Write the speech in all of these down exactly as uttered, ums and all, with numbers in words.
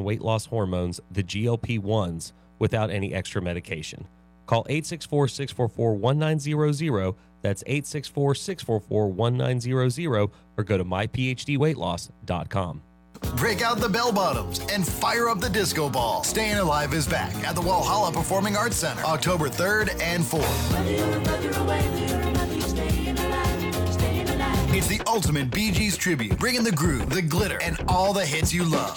weight loss hormones, the G L P ones, without any extra medication. Call eight six four, six four four, one nine zero zero. That's eight six four, six four four, one nine zero zero, or go to my p h d weight loss dot com. Break out the bell bottoms and fire up the disco ball. Staying Alive is back at the Walhalla Performing Arts Center, October third and fourth. It's the ultimate Bee Gees tribute, bringing the groove, the glitter, and all the hits you love.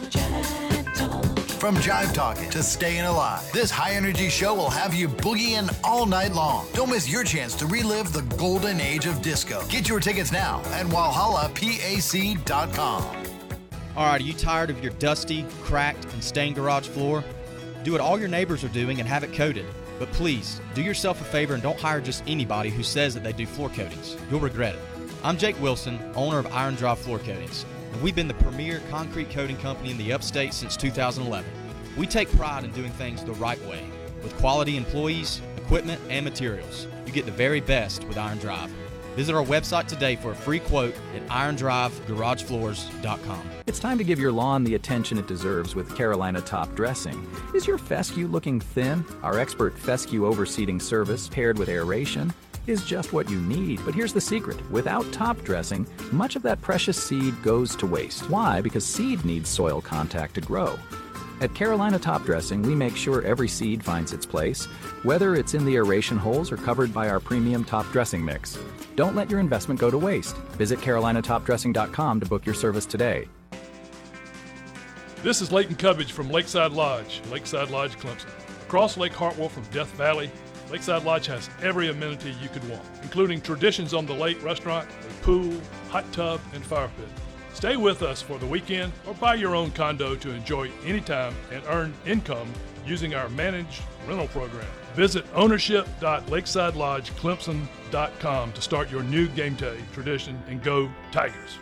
From Jive Talkin' to Stayin' Alive, this high-energy show will have you boogieing all night long. Don't miss your chance to relive the golden age of disco. Get your tickets now at walhalla pac dot com. All right, are you tired of your dusty, cracked, and stained garage floor? Do what all your neighbors are doing and have it coated. But please, do yourself a favor and don't hire just anybody who says that they do floor coatings. You'll regret it. I'm Jake Wilson, owner of Iron Drive Floor Coatings, and we've been the premier concrete coating company in the upstate since two thousand eleven. We take pride in doing things the right way, with quality employees, equipment, and materials. You get the very best with Iron Drive. Visit our website today for a free quote at iron drive garage floors dot com. It's time to give your lawn the attention it deserves with Carolina Top Dressing. Is your fescue looking thin? Our expert fescue overseeding service paired with aeration is just what you need. But here's the secret. Without top dressing, much of that precious seed goes to waste. Why? Because seed needs soil contact to grow. At Carolina Top Dressing, we make sure every seed finds its place, whether it's in the aeration holes or covered by our premium top dressing mix. Don't let your investment go to waste. Visit carolina top dressing dot com to book your service today. This is Leighton Cubbage from Lakeside Lodge, Lakeside Lodge, Clemson. Across Lake Hartwell from Death Valley, Lakeside Lodge has every amenity you could want, including Traditions on the Lake restaurant, a pool, hot tub, and fire pit. Stay with us for the weekend or buy your own condo to enjoy anytime and earn income using our managed rental program. Visit ownership dot lakeside lodge clemson dot com to start your new game day tradition and go Tigers.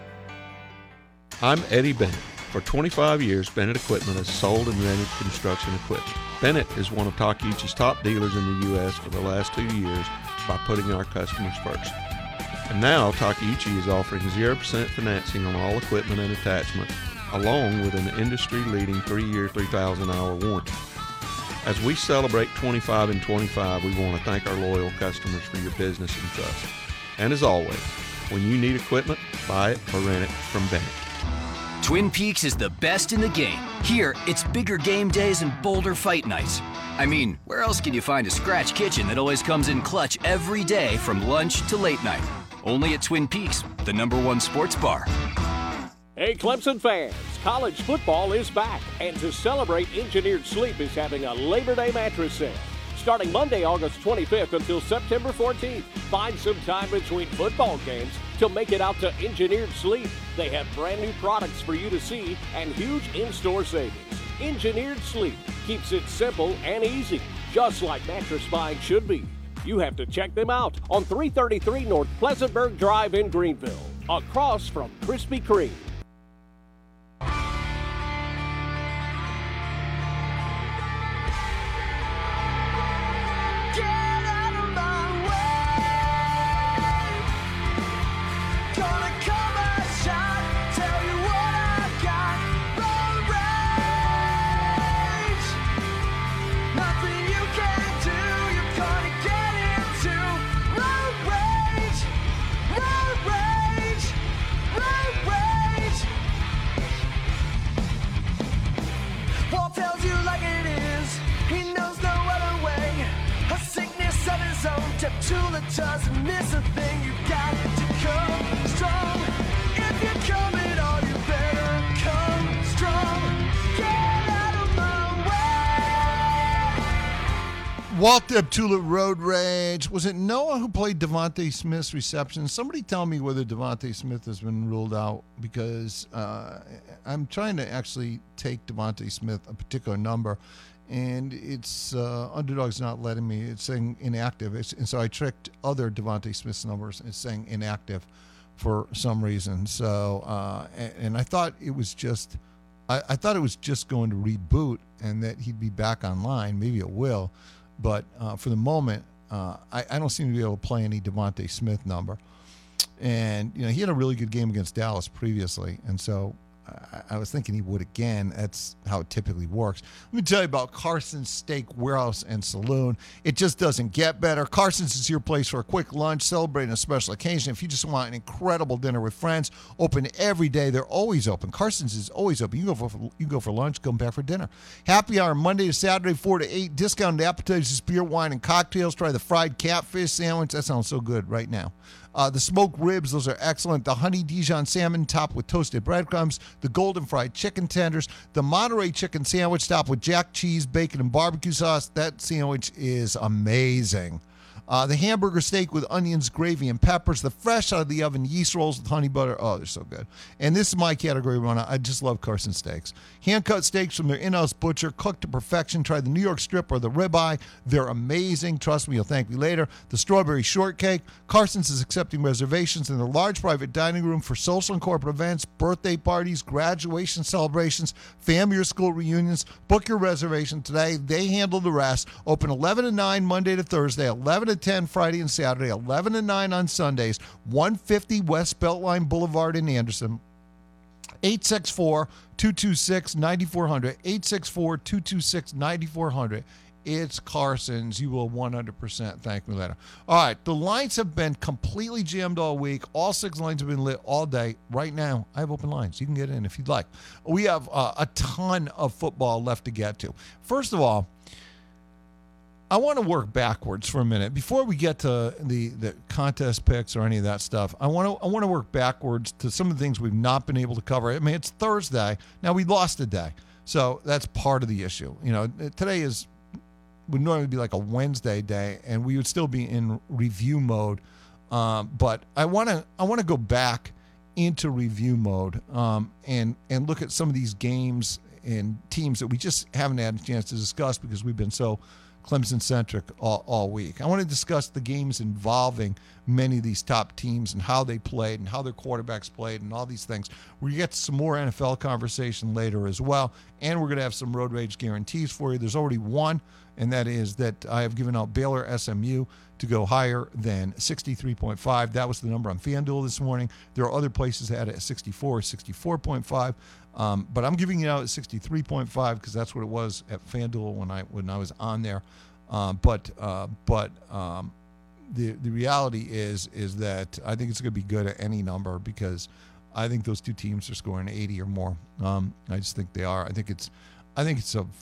I'm Eddie Bennett. For twenty-five years, Bennett Equipment has sold and rented construction equipment. Bennett is one of Takeuchi's top dealers in the U S for the last two years by putting our customers first. And now Takeuchi is offering zero percent financing on all equipment and attachments, along with an industry-leading three-year, three thousand hour warranty. As we celebrate twenty-five and twenty-five, we want to thank our loyal customers for your business and trust. And as always, when you need equipment, buy it or rent it from Bennett. Twin Peaks is the best in the game. Here, it's bigger game days and bolder fight nights. I mean, where else can you find a scratch kitchen that always comes in clutch every day from lunch to late night? Only at Twin Peaks, the number one sports bar. Hey, Clemson fans, college football is back, and to celebrate, Engineered Sleep is having a Labor Day mattress sale. Starting Monday, August twenty-fifth until September fourteenth. Find some time between football games to make it out to Engineered Sleep. They have brand new products for you to see and huge in-store savings. Engineered Sleep keeps it simple and easy, just like mattress buying should be. You have to check them out on three thirty-three North Pleasantburg Drive in Greenville, across from Krispy Kreme. Tula doesn't miss a thing. You got to come strong. If you're coming on, you better come strong. Get out of my way. Walt Deptula Road Rage. Was it Noah who played Devontae Smith's reception? Somebody tell me whether Devontae Smith has been ruled out, because uh, I'm trying to actually take Devontae Smith a particular number, and it's uh, Underdog's not letting me. It's saying inactive. It's, and so I tricked other Devontae Smith's numbers. It's saying inactive for some reason. So uh, and, and I thought it was just, I, I thought it was just going to reboot and that he'd be back online. Maybe it will, but uh, for the moment, uh, I, I don't seem to be able to play any Devontae Smith number. And you know, he had a really good game against Dallas previously, and so I, I was thinking he would again. That's how it typically works. Let me tell you about Carson's Steak Warehouse and Saloon. It just doesn't get better. Carson's is your place for a quick lunch, celebrating a special occasion. If you just want an incredible dinner with friends, open every day. They're always open. Carson's is always open. You go for you go for lunch, come back for dinner. Happy hour Monday to Saturday, four to eight. Discounted appetizers, beer, wine, and cocktails. Try the fried catfish sandwich. That sounds so good right now. Uh, the smoked ribs, those are excellent. The honey Dijon salmon topped with toasted breadcrumbs. The golden fried chicken tenders. The Monterey chicken sandwich topped with jack cheese, bacon, and barbecue sauce. That sandwich is amazing. Uh, the hamburger steak with onions, gravy, and peppers. The fresh out of the oven yeast rolls with honey butter. Oh, they're so good. And this is my category one. I just love Carson Steaks. Hand-cut steaks from their in-house butcher, cooked to perfection. Try the New York strip or the ribeye. They're amazing. Trust me, you'll thank me later. The strawberry shortcake. Carson's is accepting reservations in their large private dining room for social and corporate events, birthday parties, graduation celebrations, family or school reunions. Book your reservation today. They handle the rest. Open eleven to nine Monday to Thursday, eleven to ten Friday and Saturday, eleven to nine on Sundays, one fifty West Beltline Boulevard in Anderson. eight six four, two two six, nine four zero zero, eight six four, two two six, nine four zero zero. It's Carson's. You will one hundred percent thank me later. All right, the lines have been completely jammed all week. All six lines have been lit all day. Right now, I have open lines. You can get in if you'd like. We have uh, a ton of football left to get to. First of all, I want to work backwards for a minute before we get to the, the contest picks or any of that stuff. I want to I want to work backwards to some of the things we've not been able to cover. I mean, it's Thursday now. We lost a day, so that's part of the issue. You know, today is would normally be like a Wednesday day, and we would still be in review mode. Um, but I want to I want to go back into review mode um, and and look at some of these games and teams that we just haven't had a chance to discuss because we've been so Clemson-centric all, all week. I want to discuss the games involving many of these top teams and how they played and how their quarterbacks played and all these things. We're going to get to some more N F L conversation later as well, and we're going to have some Road Rage guarantees for you. There's already one, and that is that I have given out Baylor S M U to go higher than sixty-three point five. That was the number on FanDuel this morning. There are other places that had it at sixty-four, sixty-four point five. Um, but I'm giving it out at sixty-three point five because that's what it was at FanDuel when I when I was on there. Uh, but uh, but um, the the reality is is that I think it's going to be good at any number because I think those two teams are scoring eighty or more. Um, I just think they are. I think it's I think it's a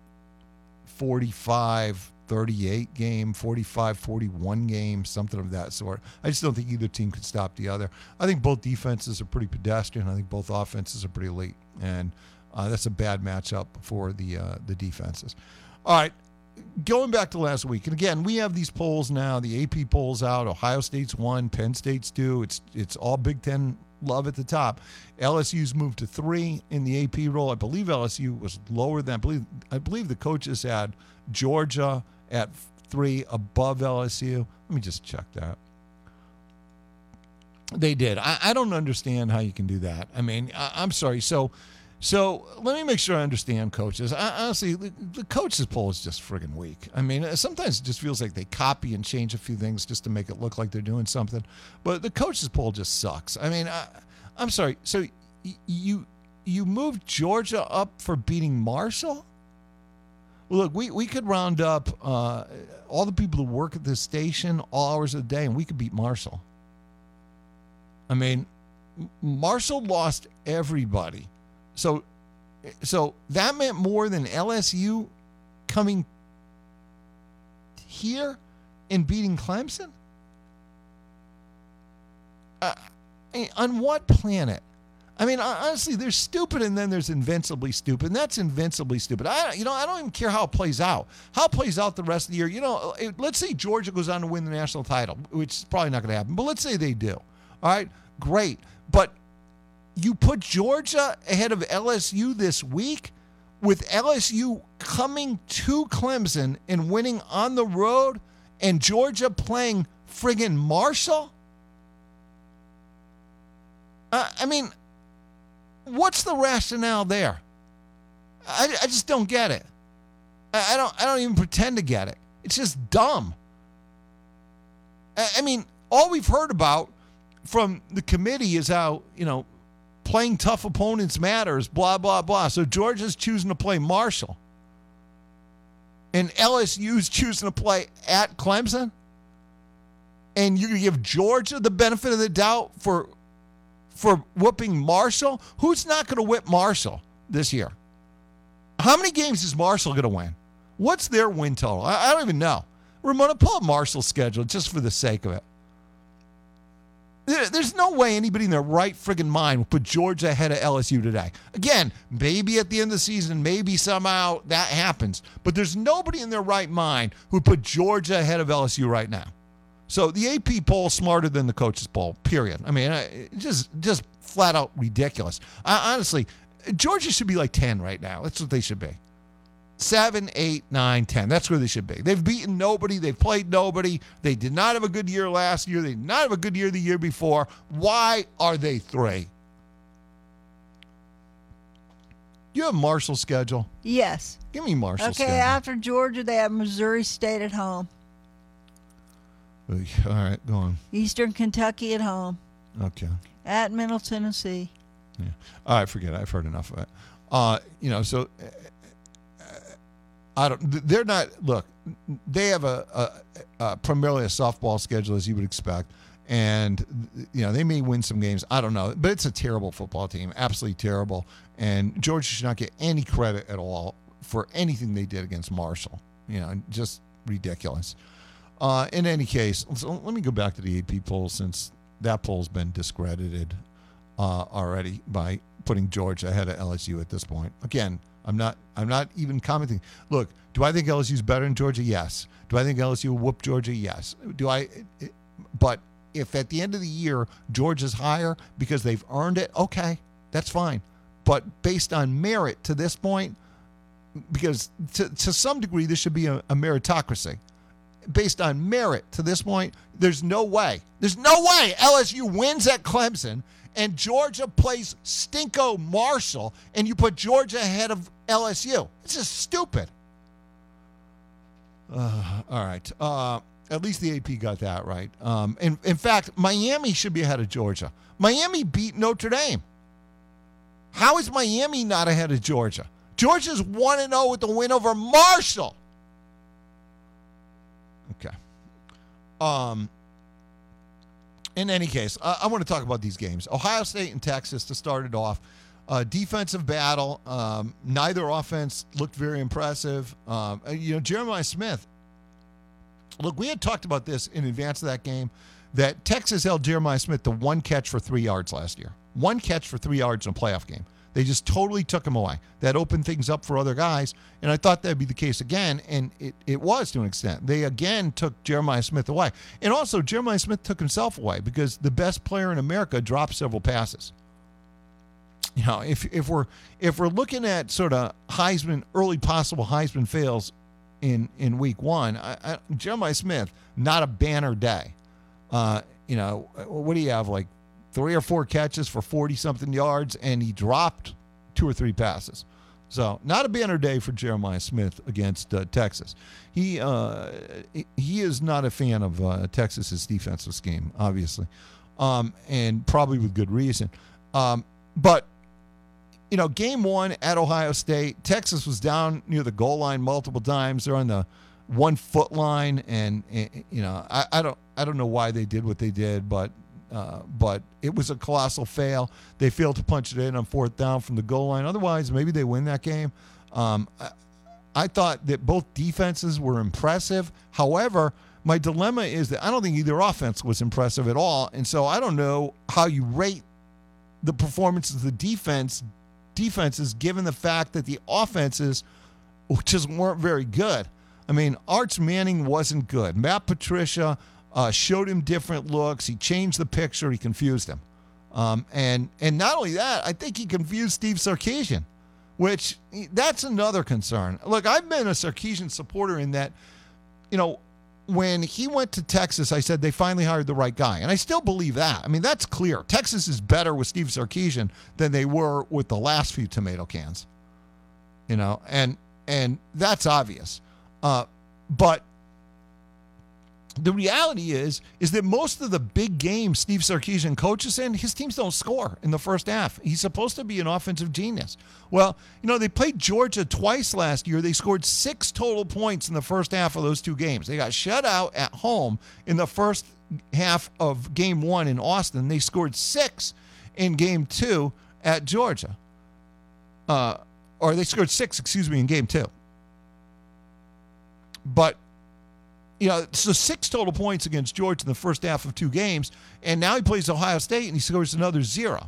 forty-five thirty-eight game, forty-five forty-one game, something of that sort. I just don't think either team could stop the other. I think both defenses are pretty pedestrian. I think both offenses are pretty elite, and uh, that's a bad matchup for the uh, the defenses. All right, going back to last week, and again, we have these polls now. The A P polls out. Ohio State's one, Penn State's two. It's it's all Big Ten love at the top. L S U's moved to three in the A P roll. I believe L S U was lower than I believe. I believe the coaches had Georgia at three above L S U. Let me just check that. They did. I, I don't understand how you can do that. I mean, I, I'm sorry. So, so let me make sure I understand coaches. I, honestly, the, the coaches poll is just friggin' weak. I mean, sometimes it just feels like they copy and change a few things just to make it look like they're doing something. But the coaches poll just sucks. I mean, I, I'm sorry. So y- you you moved Georgia up for beating Marshall? Well, look, we, we could round up uh, all the people who work at this station all hours of the day, and we could beat Marshall. I mean, Marshall lost everybody. So so that meant more than L S U coming here and beating Clemson? Uh, on what planet? I mean, honestly, there's stupid and then there's invincibly stupid. And that's invincibly stupid. I, you know, I don't even care how it plays out. How it plays out the rest of the year. You know, it, let's say Georgia goes on to win the national title, which is probably not going to happen. But let's say they do. All right, great. But you put Georgia ahead of L S U this week with L S U coming to Clemson and winning on the road and Georgia playing friggin' Marshall? Uh, I mean... What's the rationale there? I, I just don't get it. I, I don't I don't even pretend to get it. It's just dumb. I, I mean, all we've heard about from the committee is how, you know, playing tough opponents matters, blah, blah, blah. So Georgia's choosing to play Marshall. And L S U's choosing to play at Clemson. And you're going to give Georgia the benefit of the doubt for, for whooping Marshall? Who's not going to whip Marshall this year? How many games is Marshall going to win? What's their win total? I, I don't even know. Ramona, pull up Marshall's schedule just for the sake of it. There, there's no way anybody in their right friggin' mind would put Georgia ahead of L S U today. Again, maybe at the end of the season, maybe somehow that happens. But there's nobody in their right mind who would put Georgia ahead of L S U right now. So the A P poll is smarter than the coaches poll, period. I mean, I, just just flat out ridiculous. I, honestly, Georgia should be like ten right now. That's what they should be. Seven, eight, nine, ten. That's where they should be. They've beaten nobody. They've played nobody. They did not have a good year last year. They did not have a good year the year before. Why are they three? You have Marshall's schedule? Yes. Give me Marshall's okay, schedule. after Georgia, they have Missouri State at home. All right, go on. Eastern Kentucky at home. Okay. At Middle Tennessee. Yeah. All right, forget it. I've heard enough of it. Uh, you know, so uh, I don't. They're not. Look, they have a, a, a primarily a softball schedule, as you would expect, and you know they may win some games. I don't know, but it's a terrible football team, absolutely terrible. And Georgia should not get any credit at all for anything they did against Marshall. You know, just ridiculous. Uh, in any case, so let me go back to the A P poll since that poll's been discredited uh, already by putting Georgia ahead of L S U at this point. Again, I'm not I'm not even commenting. Look, do I think L S U's better than Georgia? Yes. Do I think L S U will whoop Georgia? Yes. Do I? It, but if at the end of the year Georgia's higher because they've earned it, okay, that's fine. But based on merit to this point, because to, to some degree this should be a, a meritocracy. Based on merit to this point, there's no way. There's no way L S U wins at Clemson and Georgia plays Stinko Marshall and you put Georgia ahead of L S U. It's just stupid. Uh, all right. Uh, at least the A P got that right. Um, in, in fact, Miami should be ahead of Georgia. Miami beat Notre Dame. How is Miami not ahead of Georgia? Georgia's one and oh with the win over Marshall. Okay. Um. In any case, I, I want to talk about these games. Ohio State and Texas to start it off. Uh, defensive battle. Um, neither offense looked very impressive. Um, you know, Jeremiah Smith. Look, we had talked about this in advance of that game, that Texas held Jeremiah Smith to one catch for three yards last year. One catch for three yards in a playoff game. They just totally took him away. That opened things up for other guys, and I thought that'd be the case again, and it, it was to an extent. They again took Jeremiah Smith away. And also, Jeremiah Smith took himself away because the best player in America dropped several passes. You know, if if we're if we're looking at sort of Heisman, early possible Heisman fails in, in week one, I, I, Jeremiah Smith, not a banner day. Uh, you know, what do you have, like three or four catches for forty-something yards, and he dropped two or three passes. So not a banner day for Jeremiah Smith against uh, Texas. He uh, he is not a fan of uh, Texas's defensive scheme, obviously, um, and probably with good reason. Um, but, you know, game one at Ohio State, Texas was down near the goal line multiple times. They're on the one-foot line, and, and you know, I, I don't I don't know why they did what they did, but Uh, but it was a colossal fail. They failed to punch it in on fourth down from the goal line. Otherwise, maybe they win that game. Um, I, I thought that both defenses were impressive. However, my dilemma is that I don't think either offense was impressive at all. And so I don't know how you rate the performances of the defense defenses given the fact that the offenses just weren't very good. I mean, Arch Manning wasn't good. Matt Patricia Uh, showed him different looks. He changed the picture. He confused him. Um, and and not only that, I think he confused Steve Sarkisian, which that's another concern. Look, I've been a Sarkisian supporter in that, you know, when he went to Texas, I said they finally hired the right guy. And I still believe that. I mean, that's clear. Texas is better with Steve Sarkisian than they were with the last few tomato cans. You know, and and that's obvious. Uh, but the reality is is that most of the big games Steve Sarkisian coaches in, his teams don't score in the first half. He's supposed to be an offensive genius. Well, you know, they played Georgia twice last year. They scored six total points in the first half of those two games. They got shut out at home in the first half of game one in Austin. They scored six in game two at Georgia. Uh, or they scored six, excuse me, in game two. But You know, so six total points against Georgia in the first half of two games, and now he plays Ohio State and he scores another zero.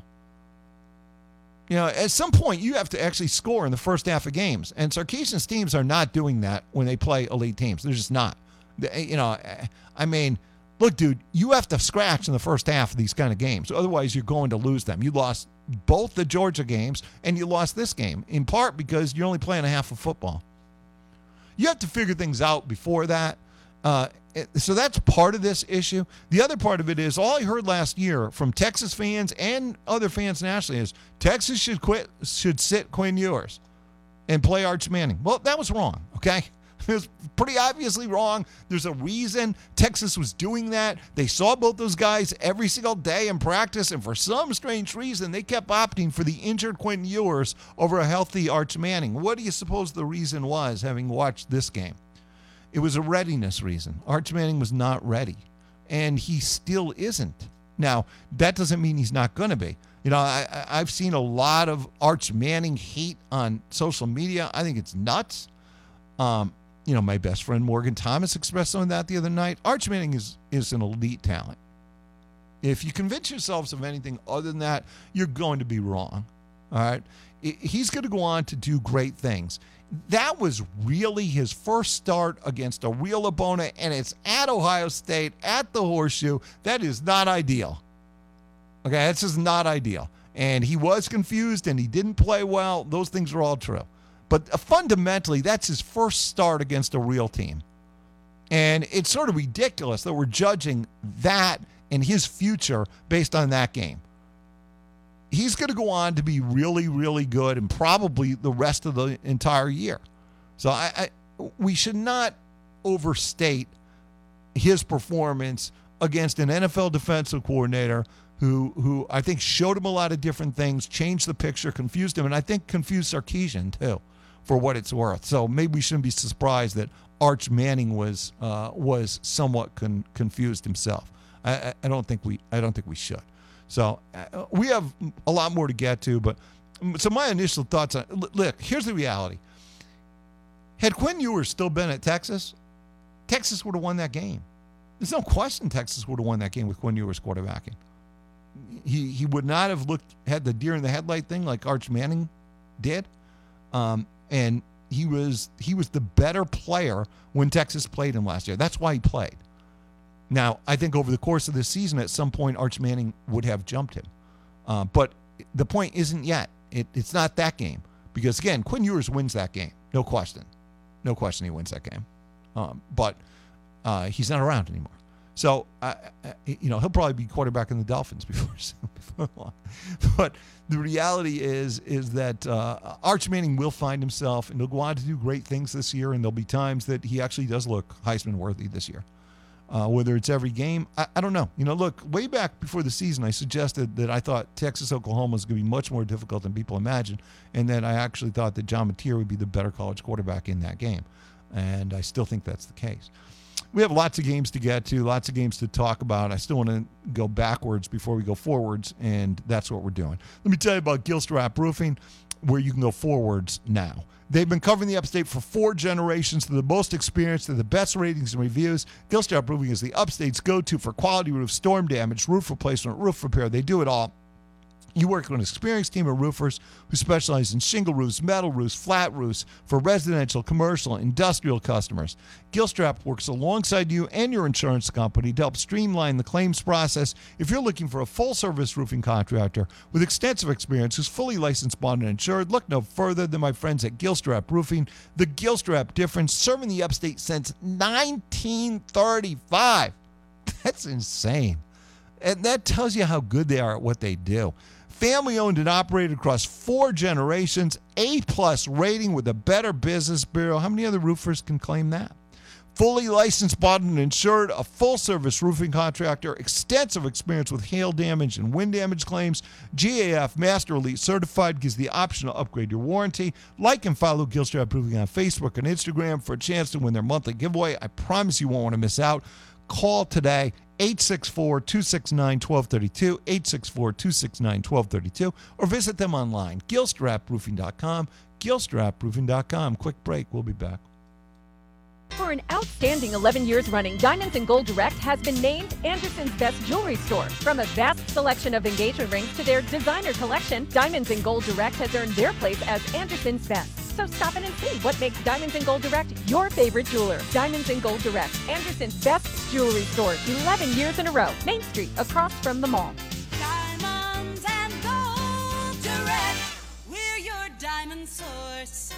You know, at some point you have to actually score in the first half of games, and Sarkisian's teams are not doing that when they play elite teams. They're just not. You know, I mean, look, dude, you have to scratch in the first half of these kind of games. Otherwise, you're going to lose them. You lost both the Georgia games, and you lost this game, in part because you're only playing a half of football. You have to figure things out before that. Uh, so that's part of this issue. The other part of it is all I heard last year from Texas fans and other fans nationally is Texas should quit, should sit Quinn Ewers and play Arch Manning. Well, that was wrong, okay? It was pretty obviously wrong. There's a reason Texas was doing that. They saw both those guys every single day in practice, and for some strange reason, they kept opting for the injured Quinn Ewers over a healthy Arch Manning. What do you suppose the reason was, having watched this game? It was a readiness reason. Arch Manning was not ready, and he still isn't. Now, that doesn't mean he's not going to be. You know, I, I've seen a lot of Arch Manning hate on social media. I think it's nuts. Um, you know, my best friend Morgan Thomas expressed some of that the other night. Arch Manning is, is an elite talent. If you convince yourselves of anything other than that, you're going to be wrong. All right? He's going to go on to do great things. That was really his first start against a real opponent, and it's at Ohio State, at the Horseshoe. That is not ideal. Okay, that's just not ideal. And he was confused, and he didn't play well. Those things are all true. But uh, fundamentally, that's his first start against a real team. And it's sort of ridiculous that we're judging that and his future based on that game. He's going to go on to be really, really good and probably the rest of the entire year. So I, I we should not overstate his performance against an N F L defensive coordinator who, who I think showed him a lot of different things, changed the picture, confused him, and I think confused Sarkisian too, for what it's worth. So maybe we shouldn't be surprised that Arch Manning was uh, was somewhat con- confused himself. I, I, I don't think we I don't think we should. So uh, we have a lot more to get to, but so my initial thoughts on look, here's the reality. Had Quinn Ewers still been at Texas, Texas would have won that game. There's no question Texas would have won that game with Quinn Ewers quarterbacking. He he would not have looked had the deer in the headlight thing like Arch Manning did. Um, and he was he was the better player when Texas played him last year. That's why he played. Now, I think over the course of this season, at some point, Arch Manning would have jumped him. Uh, but the point isn't yet. It, it's not that game. Because, again, Quinn Ewers wins that game. No question. No question he wins that game. Um, but uh, he's not around anymore. So, uh, you know, he'll probably be quarterback in the Dolphins before, before long. But the reality is, is that uh, Arch Manning will find himself, and he'll go on to do great things this year, and there'll be times that he actually does look Heisman worthy this year. Uh, whether it's every game, I, I don't know. You know, look, way back before the season, I suggested that I thought Texas-Oklahoma was going to be much more difficult than people imagined, and that I actually thought that John Mateer would be the better college quarterback in that game. And I still think that's the case. We have lots of games to get to, lots of games to talk about. I still want to go backwards before we go forwards, and that's what we're doing. Let me tell you about Gilstrap Roofing, where you can go forwards now. They've been covering the upstate for four generations. They're the most experienced. They're the best ratings and reviews. Gilstrap Roofing is the upstate's go-to for quality roof, storm damage, roof replacement, roof repair. They do it all. You work with an experienced team of roofers who specialize in shingle roofs, metal roofs, flat roofs for residential, commercial, industrial customers. Gilstrap works alongside you and your insurance company to help streamline the claims process. If you're looking for a full-service roofing contractor with extensive experience who's fully licensed, bonded, and insured, look no further than my friends at Gilstrap Roofing. The Gilstrap difference, serving the upstate since nineteen thirty-five. That's insane. And that tells you how good they are at what they do. Family owned and operated across four generations, A plus rating with a Better Business Bureau. How many other roofers can claim that? Fully licensed, bought, and insured, a full-service roofing contractor, extensive experience with hail damage and wind damage claims. G A F Master Elite Certified gives the option to upgrade your warranty. Like and follow Gilstrap Roofing on Facebook and Instagram for a chance to win their monthly giveaway. I promise you won't want to miss out. Call today, eight six four, two six nine, one two three two, eight six four, two six nine, one two three two, or visit them online, gilstrap roofing dot com, gilstrap roofing dot com. Quick break. We'll be back. For an outstanding eleven years running, Diamonds and Gold Direct has been named Anderson's best jewelry store. From a vast selection of engagement rings to their designer collection, Diamonds and Gold Direct has earned their place as Anderson's best. So stop in and see what makes Diamonds and Gold Direct your favorite jeweler. Diamonds and Gold Direct, Anderson's best jewelry store, eleven years in a row. Main Street, across from the mall. Diamonds and Gold Direct, we're your diamond source.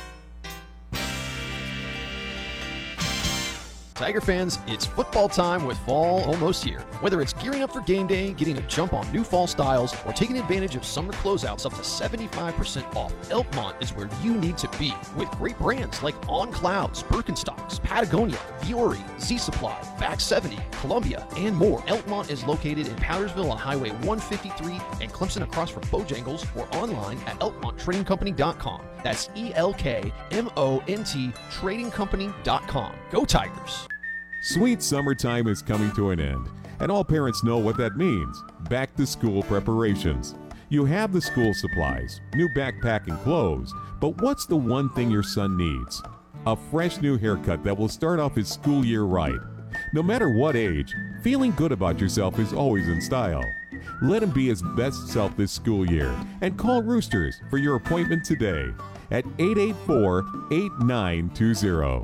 Tiger fans, it's football time with fall almost here. Whether it's gearing up for game day, getting a jump on new fall styles, or taking advantage of summer closeouts up to seventy-five percent off, Elkmont is where you need to be. With great brands like On Clouds, Birkenstocks, Patagonia, Fiore, Z Supply, Back seventy, Columbia, and more. Elkmont is located in Powdersville on Highway one fifty-three and Clemson across from Bojangles, or online at elkmont trading company dot com. That's E L K M O N T trading company dot com. Go Tigers! Sweet summertime is coming to an end, and all parents know what that means. Back to school preparations. You have the school supplies, new backpack and clothes, but what's the one thing your son needs? A fresh new haircut that will start off his school year right. No matter what age, feeling good about yourself is always in style. Let him be his best self this school year, and call Roosters for your appointment today at eight eight four, eight nine two zero.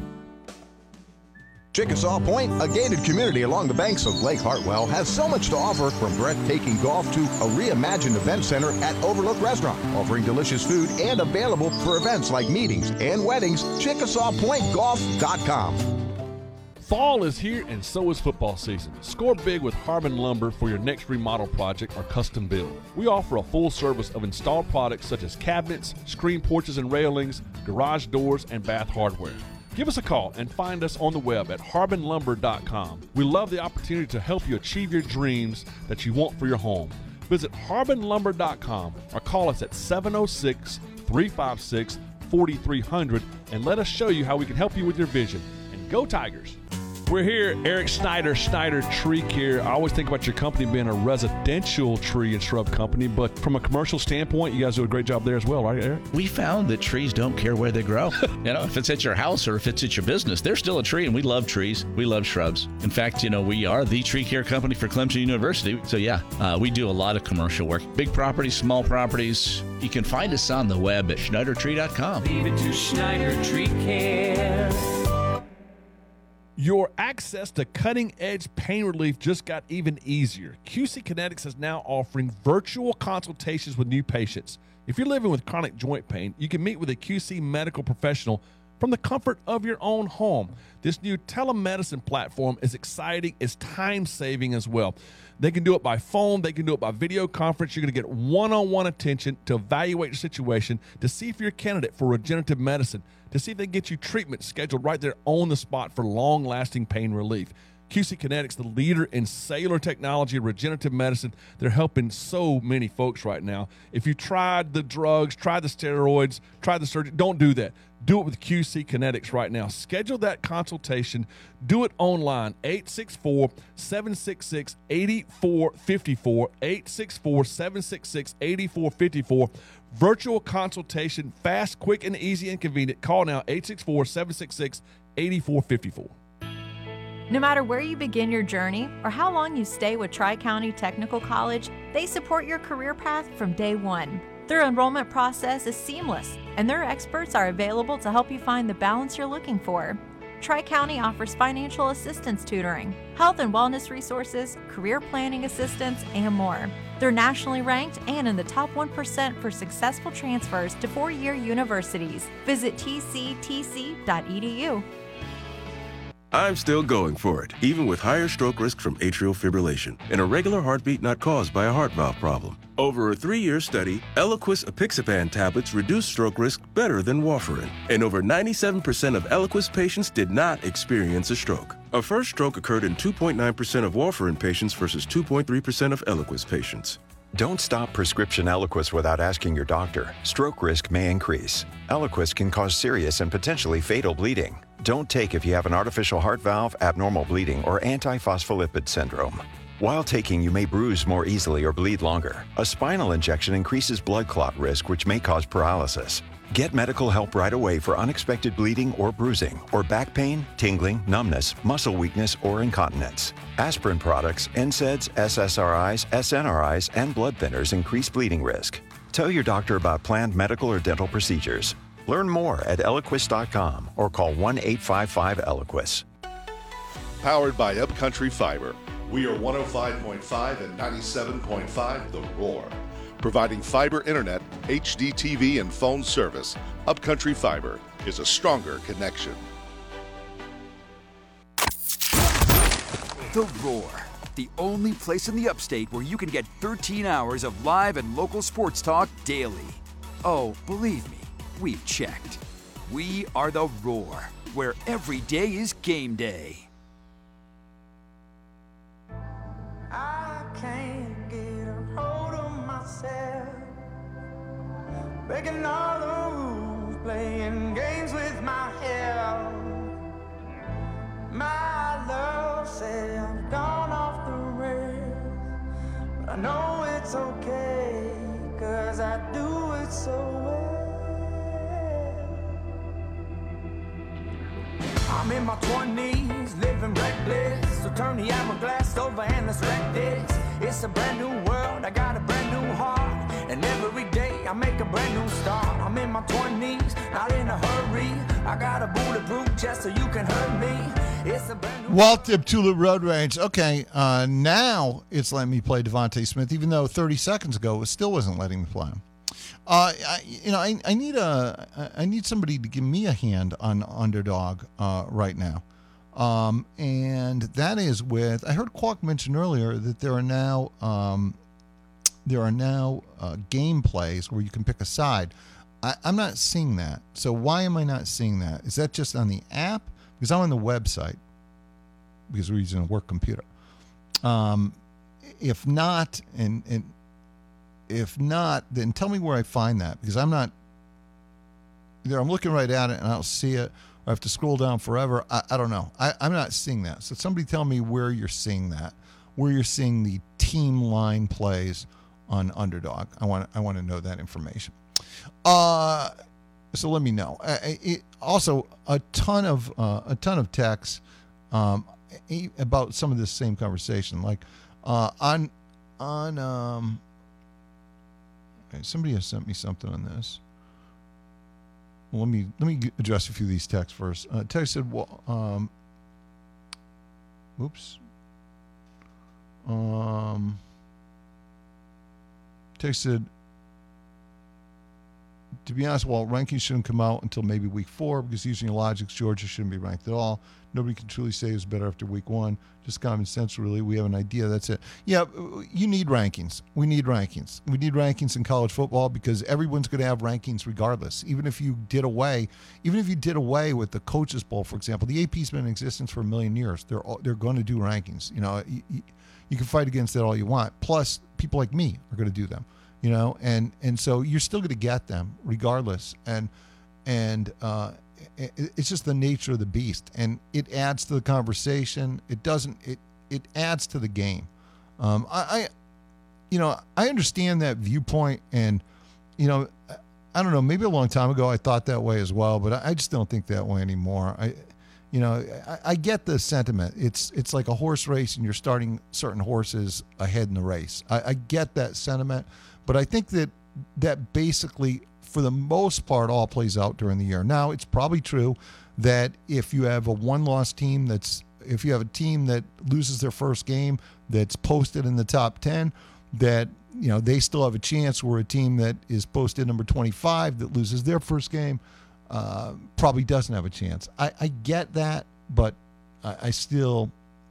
Chickasaw Point, a gated community along the banks of Lake Hartwell, has so much to offer, from breathtaking golf to a reimagined event center at Overlook Restaurant, offering delicious food and available for events like meetings and weddings. Chickasaw Point Golf dot com. Fall is here, and so is football season. Score big with Harbin Lumber for your next remodel project or custom build. We offer a full service of installed products such as cabinets, screen porches and railings, garage doors, and bath hardware. Give us a call and find us on the web at harbin lumber dot com. We love the opportunity to help you achieve your dreams that you want for your home. Visit harbin lumber dot com or call us at seven oh six, three five six, four three zero zero and let us show you how we can help you with your vision. And go Tigers! We're here, Eric Snyder, Snyder Tree Care. I always think about your company being a residential tree and shrub company, but from a commercial standpoint, you guys do a great job there as well, right, Eric? We found that trees don't care where they grow. You know, if it's at your house or if it's at your business, they're still a tree, and we love trees. We love shrubs. In fact, you know, we are the tree care company for Clemson University. So, yeah, uh, we do a lot of commercial work. Big properties, small properties. You can find us on the web at schneider tree dot com. Leave it to Schneider Tree Care. Your access to cutting-edge pain relief just got even easier. Q C Kinetics is now offering virtual consultations with new patients. If you're living with chronic joint pain, you can meet with a Q C medical professional from the comfort of your own home. This new telemedicine platform is exciting. It's time-saving as well. They can do it by phone. They can do it by video conference. You're going to get one-on-one attention to evaluate your situation, to see if you're a candidate for regenerative medicine, to see if they can get you treatment scheduled right there on the spot for long-lasting pain relief. Q C Kinetics, the leader in cellular technology and regenerative medicine, they're helping so many folks right now. If you tried the drugs, tried the steroids, tried the surgery, don't do that. Do it with Q C Kinetics right now. Schedule that consultation. Do it online. eight six four, seven six six, eight four five four. eight six four, seven six six, eight four five four. Virtual consultation. Fast, quick, and easy and convenient. Call now. eight six four, seven six six, eight four five four. No matter where you begin your journey or how long you stay with Tri-County Technical College, they support your career path from day one. Their enrollment process is seamless, and their experts are available to help you find the balance you're looking for. Tri-County offers financial assistance tutoring, health and wellness resources, career planning assistance, and more. They're nationally ranked and in the top one percent for successful transfers to four-year universities. Visit t c t c dot e d u. I'm still going for it, even with higher stroke risk from atrial fibrillation, and a regular heartbeat not caused by a heart valve problem. Over a three-year study, Eliquis apixaban tablets reduced stroke risk better than warfarin, and over ninety-seven percent of Eliquis patients did not experience a stroke. A first stroke occurred in two point nine percent of warfarin patients versus two point three percent of Eliquis patients. Don't stop prescription Eliquis without asking your doctor. Stroke risk may increase. Eliquis can cause serious and potentially fatal bleeding. Don't take if you have an artificial heart valve, abnormal bleeding, or antiphospholipid syndrome. While taking, you may bruise more easily or bleed longer. A spinal injection increases blood clot risk, which may cause paralysis. Get medical help right away for unexpected bleeding or bruising, or back pain, tingling, numbness, muscle weakness, or incontinence. Aspirin products, N SAIDs, S S R Is, S N R Is, and blood thinners increase bleeding risk. Tell your doctor about planned medical or dental procedures. Learn more at Eliquis dot com or call one eight five five Eliquis. Powered by Upcountry Fiber. We are one oh five point five and ninety-seven point five The Roar. Providing fiber internet, H D T V, and phone service, Upcountry Fiber is a stronger connection. The Roar, the only place in the upstate where you can get thirteen hours of live and local sports talk daily. Oh, believe me, we've checked. We are The Roar, where every day is game day. I can't get a hold of myself, breaking all the rules, playing games with my health. My love said I've gone off the rails, but I know it's okay, cause I do it so well. I'm in my twenties, living reckless, so turn the hourglass over and let's wreck this. It's a brand new world, I got a brand new heart, and every day I make a brand new start. I'm in my twenties, not in a hurry, I got a bulletproof chest so you can hurt me. It's a brand new Walt Dip-Tulip Road Rage. Okay, uh, now it's letting me play Devontae Smith, even though thirty seconds ago it still wasn't letting me play him. Uh, I, you know, I, I need a, I need somebody to give me a hand on Underdog uh, right now, um, and that is with. I heard Quack mention earlier that there are now, um, there are now uh, game plays where you can pick a side. I, I'm not seeing that. So why am I not seeing that? Is that just on the app? Because I'm on the website because we're using a work computer. Um, if not, and and. If not, then tell me where I find that, because I'm not either. I'm looking right at it and I don't see it, or I have to scroll down forever. I, I don't know. I, I'm not seeing that. So somebody tell me where you're seeing that, where you're seeing the team line plays on Underdog. I want I want to know that information. Uh, so let me know. I, it, also, a ton of uh, a ton of texts um, about some of this same conversation, like uh, on on. Um, Somebody has sent me something on this. Well, let me let me address a few of these texts first. Uh, text said, "Well, um, oops." Um, text said, "To be honest, well, rankings shouldn't come out until maybe week four because using your logic, Georgia shouldn't be ranked at all. Nobody can truly say it's better after week one. Just common sense, really. We have an idea. That's it." Yeah, you need rankings. We need rankings. We need rankings in college football because everyone's going to have rankings regardless. Even if you did away, even if you did away with the Coaches Bowl, for example, the A P's been in existence for a million years. They're they're going to do rankings. You know, you, you can fight against that all you want. Plus, people like me are going to do them. You know, and and so you're still going to get them regardless. And and uh, it, it's just the nature of the beast, and it adds to the conversation. It doesn't. It it adds to the game. Um, I, I, you know, I understand that viewpoint, and you know, I don't know. Maybe a long time ago I thought that way as well, but I, I just don't think that way anymore. I, you know, I, I get the sentiment. It's it's like a horse race, and you're starting certain horses ahead in the race. I, I get that sentiment. But I think that that basically, for the most part, all plays out during the year. Now, it's probably true that if you have a one-loss team that's, if you have a team that loses their first game that's posted in the top ten, that, you know, they still have a chance, where a team that is posted number twenty-five that loses their first game uh, probably doesn't have a chance. I, I get that, but I, I still,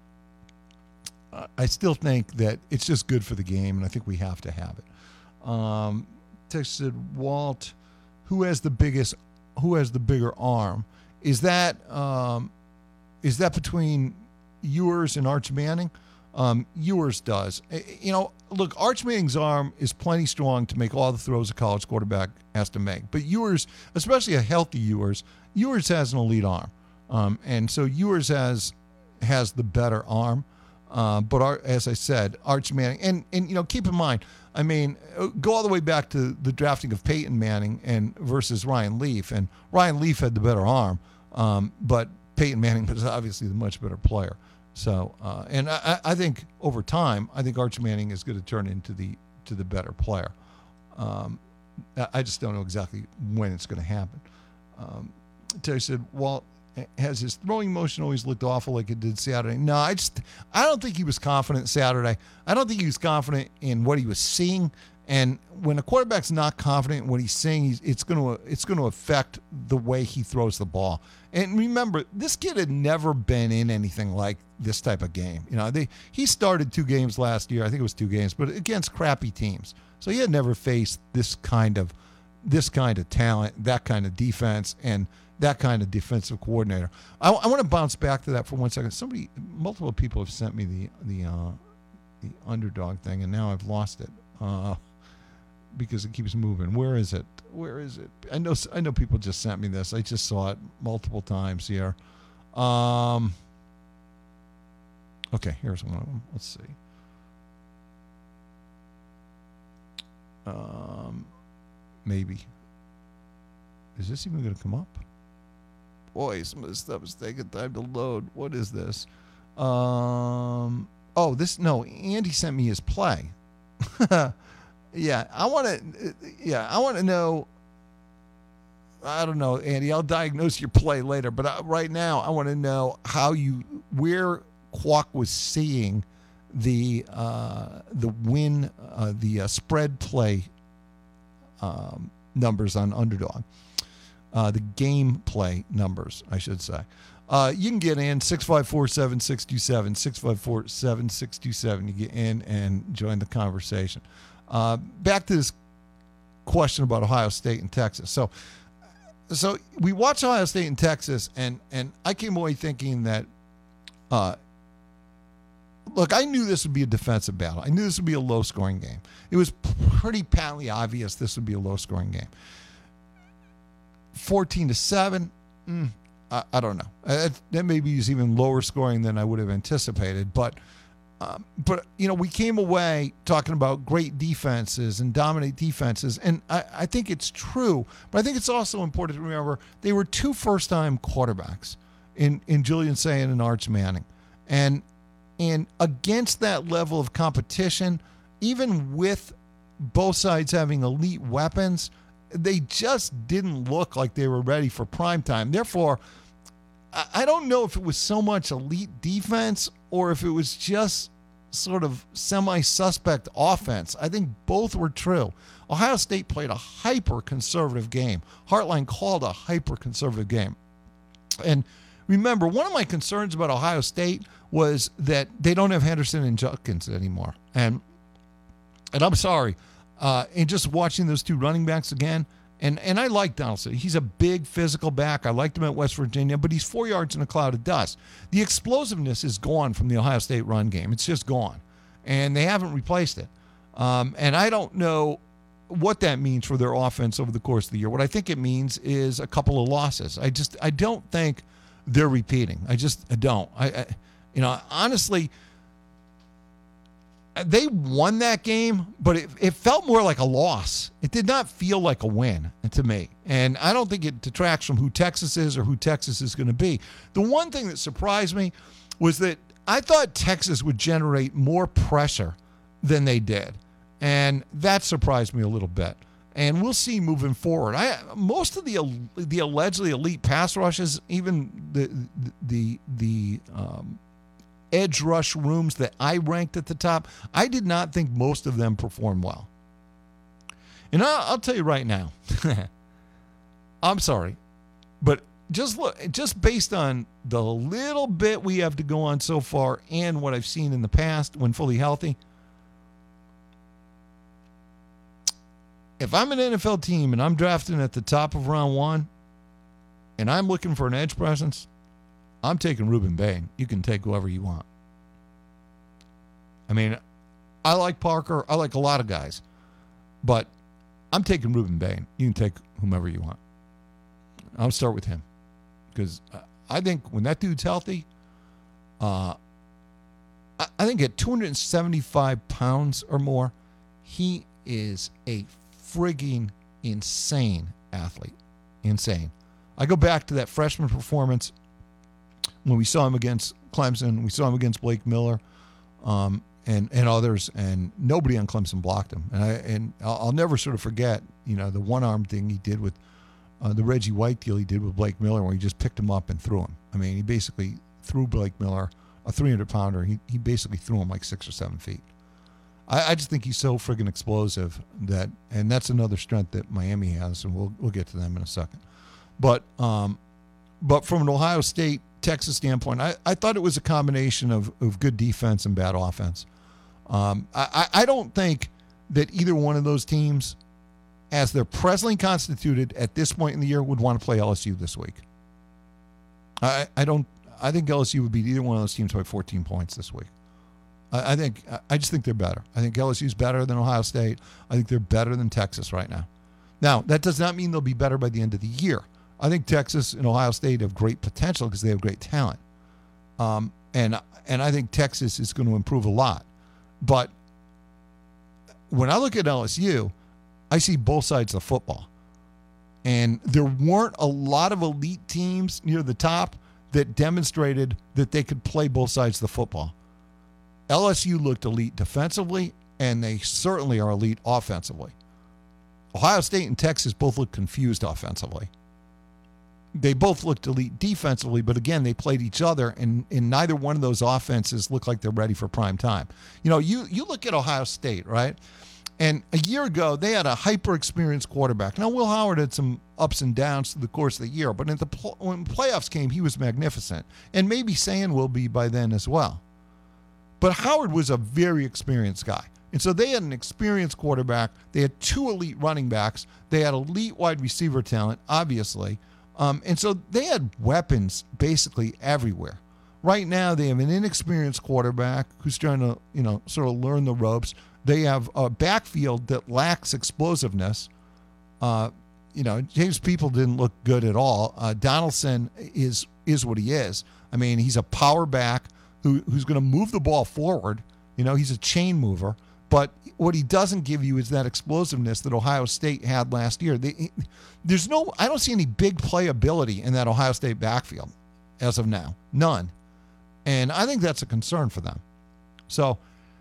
I still think that it's just good for the game, and I think we have to have it. Um, text said, Walt, who has the biggest, who has the bigger arm? Is that, um, is that between Ewers and Arch Manning? Um, Ewers does. You know, look, Arch Manning's arm is plenty strong to make all the throws a college quarterback has to make. But Ewers, especially a healthy Ewers, Ewers has an elite arm. Um, and so Ewers has has the better arm. Uh, but our, as I said, Arch Manning, and, and, you know, keep in mind, I mean, go all the way back to the drafting of Peyton Manning and versus Ryan Leaf. And Ryan Leaf had the better arm, um, but Peyton Manning was obviously the much better player. So, uh, and I, I think over time, I think Arch Manning is going to turn into the to the better player. Um, I just don't know exactly when it's going to happen. Um, Terry said, Walt, has his throwing motion always looked awful like it did Saturday? No, I just I don't think he was confident Saturday. I don't think he was confident in what he was seeing. And when a quarterback's not confident in what he's seeing, he's, it's going to it's going to affect the way he throws the ball. And remember, this kid had never been in anything like this type of game. You know, they he started two games last year. I think it was two games, but against crappy teams. So he had never faced this kind of this kind of talent, that kind of defense, and that kind of defensive coordinator. I, I want to bounce back to that for one second. Somebody, multiple people have sent me the the uh, the underdog thing, and now I've lost it. Uh, because it keeps moving. Where is it? Where is it? I know I know people just sent me this. I just saw it multiple times here. Um, okay, here's one of them. Let's see. Um, maybe. Is this even going to come up? Boy, some of this stuff is taking time to load. What is this? Um, oh, this, no, Andy sent me his play. Yeah, I want to. Yeah, I want to know. I don't know, Andy. I'll diagnose your play later, but I, right now I want to know how you, where Quack was seeing the uh, the win, uh, the uh, spread play um, numbers on Underdog, uh, the game play numbers, I should say. Uh, you can get in six five four, seven six two seven, six five four, seven six two seven. You get in and join the conversation. Uh, back to this question about Ohio State and Texas. So, so we watched Ohio State and Texas, and and I came away thinking that, uh, look, I knew this would be a defensive battle. I knew this would be a low-scoring game. It was pretty patently obvious this would be a low-scoring game. fourteen to seven, mm, I, I don't know. Uh, that maybe is even lower scoring than I would have anticipated, but. Um, but, you know, we came away talking about great defenses and dominate defenses, and I, I think it's true, but I think it's also important to remember they were two first-time quarterbacks in, in Julian Sayin and Arch Manning. And, and against that level of competition, even with both sides having elite weapons, they just didn't look like they were ready for prime time. Therefore, I, I don't know if it was so much elite defense or if it was just sort of semi-suspect offense. I think both were true. Ohio State played a hyper-conservative game. Heartline called a hyper-conservative game. And remember, one of my concerns about Ohio State was that they don't have Henderson and Judkins anymore. And and I'm sorry, uh, in just watching those two running backs again, And and I like Donaldson. He's a big physical back. I liked him at West Virginia, but he's four yards in a cloud of dust. The explosiveness is gone from the Ohio State run game. It's just gone. And they haven't replaced it. Um, and I don't know what that means for their offense over the course of the year. What I think it means is a couple of losses. I just I don't think they're repeating. I just I don't. I, I you know, honestly, they won that game, but it, it felt more like a loss. It did not feel like a win to me. And I don't think it detracts from who Texas is or who Texas is going to be. The one thing that surprised me was that I thought Texas would generate more pressure than they did. And that surprised me a little bit. And we'll see moving forward. I most of the the allegedly elite pass rushes, even the the the um, edge rush rooms that I ranked at the top, I did not think most of them performed well. And I'll, I'll tell you right now, I'm sorry, but just look, just based on the little bit we have to go on so far and what I've seen in the past when fully healthy, if I'm an N F L team and I'm drafting at the top of round one and I'm looking for an edge presence, I'm taking Ruben Bain. You can take whoever you want. I mean, I like Parker. I like a lot of guys. But I'm taking Ruben Bain. You can take whomever you want. I'll start with him. Because I think when that dude's healthy, uh, I think at two hundred seventy-five pounds or more, he is a frigging insane athlete. Insane. I go back to that freshman performance when we saw him against Clemson. We saw him against Blake Miller um, and, and others, and nobody on Clemson blocked him. And, I, and I'll, I'll never sort of forget, you know, the one-arm thing he did with uh, the Reggie White deal he did with Blake Miller, where he just picked him up and threw him. I mean, he basically threw Blake Miller, a three hundred pounder. He, he basically threw him like six or seven feet. I, I just think he's so friggin' explosive that, and that's another strength that Miami has, and we'll we'll get to them in a second. But um, but from an Ohio State, Texas standpoint, I, I thought it was a combination of, of good defense and bad offense. Um, I, I don't think that either one of those teams, as they're presently constituted at this point in the year, would want to play L S U this week. I, I don't. I think L S U would beat either one of those teams by fourteen points this week. I, I think. I just think they're better. I think L S U's better than Ohio State. I think they're better than Texas right now. Now, that does not mean they'll be better by the end of the year. I think Texas and Ohio State have great potential because they have great talent. Um, and and I think Texas is going to improve a lot. But when I look at L S U, I see both sides of the football. And there weren't a lot of elite teams near the top that demonstrated that they could play both sides of the football. L S U looked elite defensively, and they certainly are elite offensively. Ohio State and Texas both looked confused offensively. They both looked elite defensively, but again, they played each other, and, and neither one of those offenses looked like they're ready for prime time. You know, you you look at Ohio State, right? And a year ago, they had a hyper-experienced quarterback. Now, Will Howard had some ups and downs through the course of the year, but in the pl- when playoffs came, he was magnificent. And maybe Sayan will be by then as well. But Howard was a very experienced guy. And so they had an experienced quarterback. They had two elite running backs. They had elite wide receiver talent, obviously. Um, and so they had weapons basically everywhere. Right now, they have an inexperienced quarterback who's trying to, you know, sort of learn the ropes. They have a backfield that lacks explosiveness. Uh, you know, James People didn't look good at all. Uh, Donaldson is is what he is. I mean, he's a power back who who's going to move the ball forward. You know, he's a chain mover. But what he doesn't give you is that explosiveness that Ohio State had last year. They, there's no, I don't see any big playability in that Ohio State backfield as of now. None. And I think that's a concern for them. So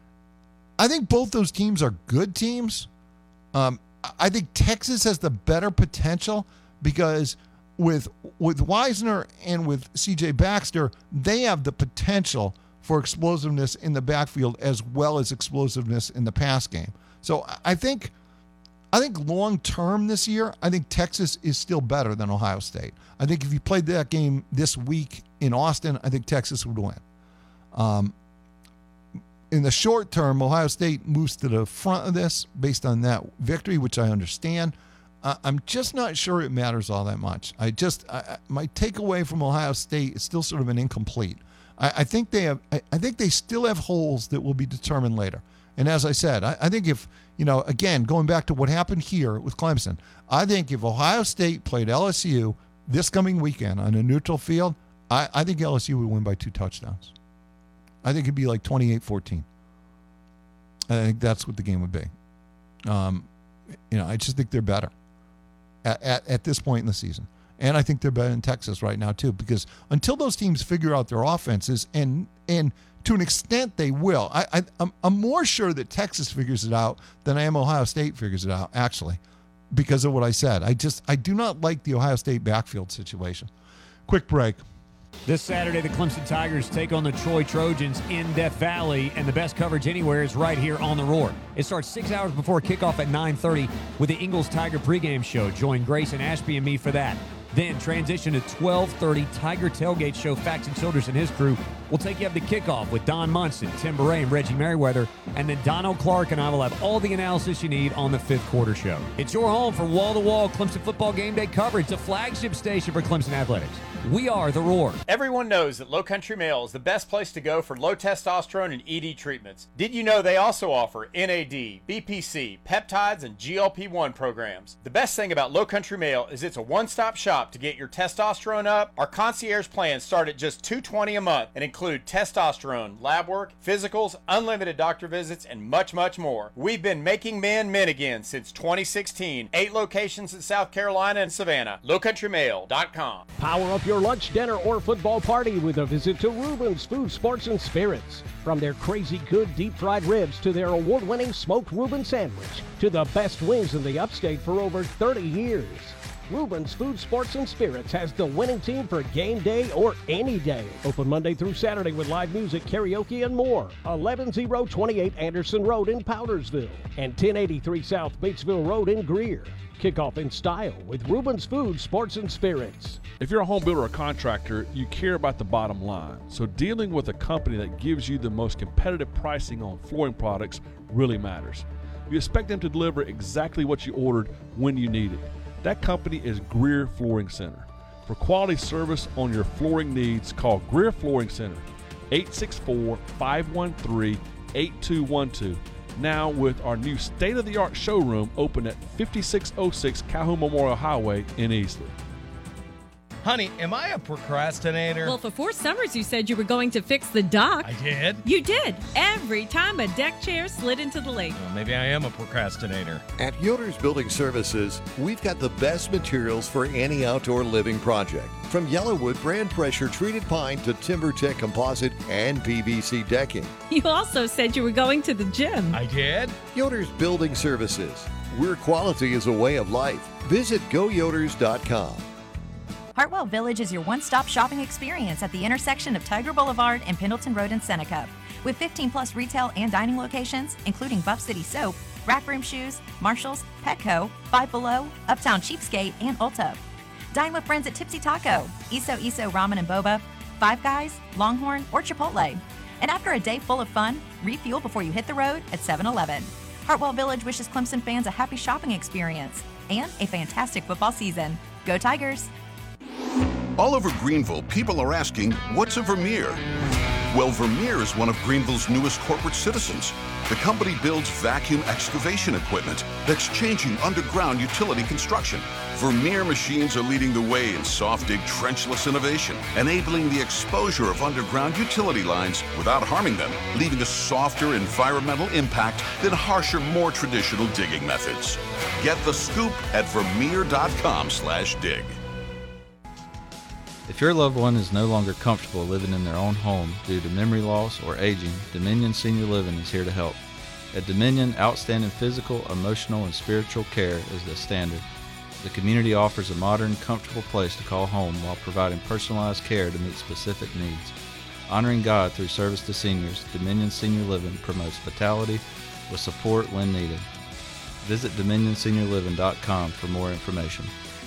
I think both those teams are good teams. Um, I think Texas has the better potential because with with Wisner and with C J Baxter, they have the potential for explosiveness in the backfield as well as explosiveness in the pass game. So I think I think long term this year, I think Texas is still better than Ohio State. I think if you played that game this week in Austin, I think Texas would win. Um, in the short term, Ohio State moves to the front of this based on that victory, which I understand. Uh, I'm just not sure it matters all that much. I just I, my takeaway from Ohio State is still sort of an incomplete. I, I think they have. I, I think they still have holes that will be determined later. And as I said, I, I think if you know, again, going back to what happened here with Clemson, I think if Ohio State played L S U this coming weekend on a neutral field, I, I think L S U would win by two touchdowns. I think it'd be like twenty-eight fourteen. I think that's what the game would be. Um, you know, I just think they're better at, at, at this point in the season. And I think they're better in Texas right now, too, because until those teams figure out their offenses, and and to an extent they will, I, I, I'm, I'm more sure that Texas figures it out than I am Ohio State figures it out, actually, because of what I said. I just I do not like the Ohio State backfield situation. Quick break. This Saturday, the Clemson Tigers take on the Troy Trojans in Death Valley, and the best coverage anywhere is right here on The Roar. It starts six hours before kickoff at nine thirty with the Ingles Tiger pregame show. Join Grace and Ashby and me for that. Then transition to twelve thirty Tiger Tailgate Show. Faxon Childers and his crew will take you up to kickoff with Don Munson, Tim Beret, and Reggie Merriweather. And then Donald Clark and I will have all the analysis you need on the fifth quarter show. It's your home for wall-to-wall Clemson football game day coverage, the flagship station for Clemson Athletics. We are The Roar. Everyone knows that Low Country Male is the best place to go for low testosterone and E D treatments. Did you know they also offer N A D, B P C, peptides, and G L P one programs? The best thing about Low Country Male is it's a one-stop shop to get your testosterone up. Our concierge plans start at just two hundred twenty dollars a month and include testosterone, lab work, physicals, unlimited doctor visits, and much, much more. We've been making men men again since twenty sixteen. Eight locations in South Carolina and Savannah. low country male dot com. Power up your lunch, dinner, or football party with a visit to Reuben's Food, Sports, and Spirits. From their crazy good deep-fried ribs to their award-winning smoked Reuben sandwich to the best wings in the upstate for over thirty years. Reuben's Food, Sports, and Spirits has the winning team for game day or any day. Open Monday through Saturday with live music, karaoke, and more. eleven oh twenty-eight Anderson Road in Powdersville and ten eighty-three South Batesville Road in Greer. Kickoff in style with Reuben's Food, Sports, and Spirits. If you're a home builder or contractor, you care about the bottom line. So dealing with a company that gives you the most competitive pricing on flooring products really matters. You expect them to deliver exactly what you ordered when you need it. That company is Greer Flooring Center. For quality service on your flooring needs, call Greer Flooring Center, eight six four, five one three, eight two one two. Now with our new state-of-the-art showroom open at fifty-six oh six Calhoun Memorial Highway in Easley. Honey, am I a procrastinator? Well, for four summers you said you were going to fix the dock. I did? You did. Every time a deck chair slid into the lake. Well, maybe I am a procrastinator. At Yoder's Building Services, we've got the best materials for any outdoor living project. From Yellowwood brand pressure treated pine to TimberTech composite and P V C decking. You also said you were going to the gym. I did? Yoder's Building Services, where quality is a way of life. Visit go yoders dot com. Hartwell Village is your one-stop shopping experience at the intersection of Tiger Boulevard and Pendleton Road in Seneca. With fifteen plus retail and dining locations, including Buff City Soap, Rack Room Shoes, Marshalls, Petco, Five Below, Uptown Cheapskate, and Ulta. Dine with friends at Tipsy Taco, Iso Iso Ramen and Boba, Five Guys, Longhorn, or Chipotle. And after a day full of fun, refuel before you hit the road at seven eleven. Hartwell Village wishes Clemson fans a happy shopping experience and a fantastic football season. Go Tigers! All over Greenville, people are asking, what's a Vermeer? Well, Vermeer is one of Greenville's newest corporate citizens. The company builds vacuum excavation equipment that's changing underground utility construction. Vermeer machines are leading the way in soft dig trenchless innovation, enabling the exposure of underground utility lines without harming them, leaving a softer environmental impact than harsher, more traditional digging methods. Get the scoop at vermeer dot com slash dig. If your loved one is no longer comfortable living in their own home due to memory loss or aging, Dominion Senior Living is here to help. At Dominion, outstanding physical, emotional, and spiritual care is the standard. The community offers a modern, comfortable place to call home while providing personalized care to meet specific needs. Honoring God through service to seniors, Dominion Senior Living promotes vitality with support when needed. Visit dominion senior living dot com for more information.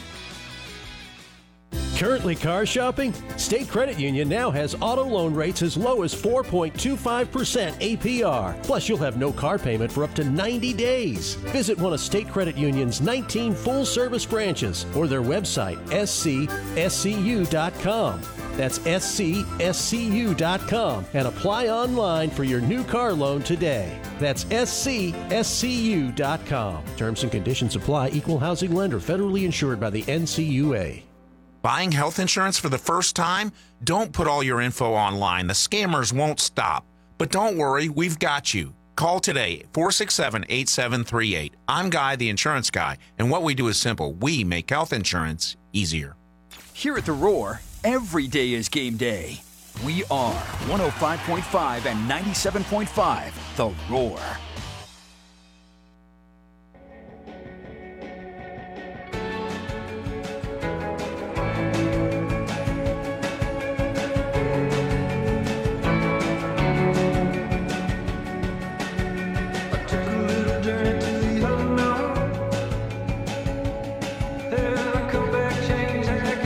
Currently car shopping? State Credit Union now has auto loan rates as low as four point two five percent A P R. Plus, you'll have no car payment for up to ninety days. Visit one of State Credit Union's nineteen full-service branches or their website, s c s c u dot com. That's s c s c u dot com and apply online for your new car loan today. That's s c s c u dot com. Terms and conditions apply. Equal housing lender. Federally insured by the N C U A. Buying health insurance for the first time? Don't put all your info online. The scammers won't stop. But don't worry, we've got you. Call today, four six seven, eight seven three eight. I'm Guy, the insurance guy, and what we do is simple. We make health insurance easier. Here at The Roar, every day is game day. We are one oh five point five and ninety-seven point five, The Roar. Come back, change,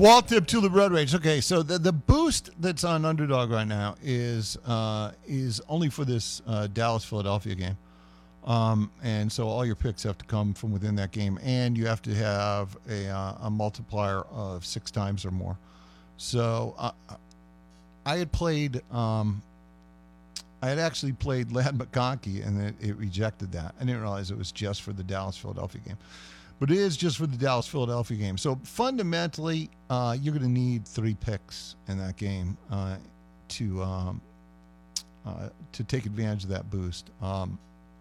Wall tip to the Road Rage. Okay, so the the boost that's on Underdog right now is uh, is only for this uh, Dallas Philadelphia game, um, and so all your picks have to come from within that game, and you have to have a uh, a multiplier of six times or more. So uh, I had played. Um, I had actually played Ladd McConkey, and it, it rejected that. I didn't realize it was just for the Dallas Philadelphia game. But it is just for the Dallas-Philadelphia game. So fundamentally, uh, you're going to need three picks in that game uh, to um, uh, to take advantage of that boost. Um,